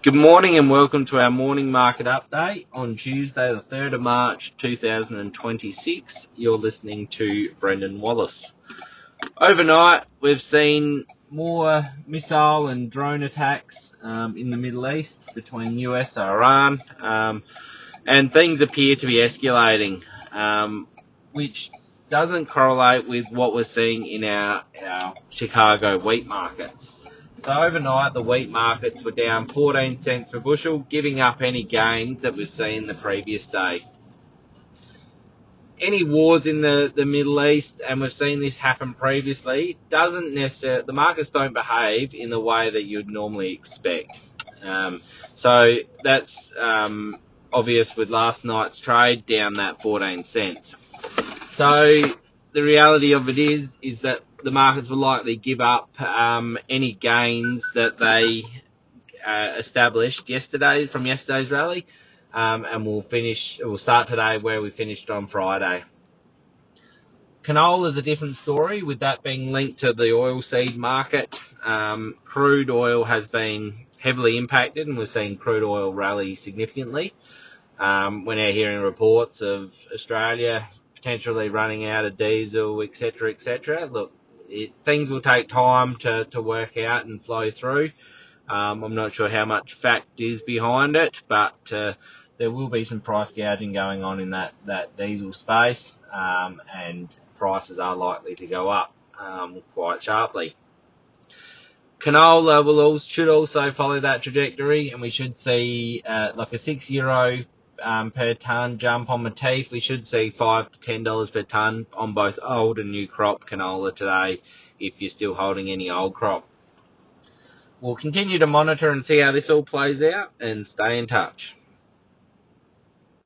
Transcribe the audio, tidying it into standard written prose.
Good morning and welcome to our morning market update on Tuesday, the 3rd of March 2026. You're listening to Brendan Wallace. Overnight, we've seen more missile and drone attacks in the Middle East between US and Iran, and things appear to be escalating, which doesn't correlate with what we're seeing in our Chicago wheat markets. So overnight, the wheat markets were down 14 cents per bushel, giving up any gains that we've seen the previous day. Any wars in the Middle East, and we've seen this happen previously, doesn't necessarily, the markets don't behave in the way that you'd normally expect. So that's obvious with last night's trade down that 14 cents. So the reality of it is that the markets will likely give up any gains that they established from yesterday's rally, and we'll start today where we finished on Friday. Canola is a different story, with that being linked to the oilseed market. Crude oil has been heavily impacted, and we're seeing crude oil rally significantly. We're now hearing reports of Australia potentially running out of diesel, etc., etc. Look, things will take time to work out and flow through. I'm not sure how much fact is behind it, but there will be some price gouging going on in that diesel space, and prices are likely to go up quite sharply. Canola should also follow that trajectory, and we should see like a €6 per tonne jump on Matif. We should see $5 to $10 per tonne on both old and new crop canola today, if you're still holding any old crop. We'll continue to monitor and see how this all plays out, and stay in touch.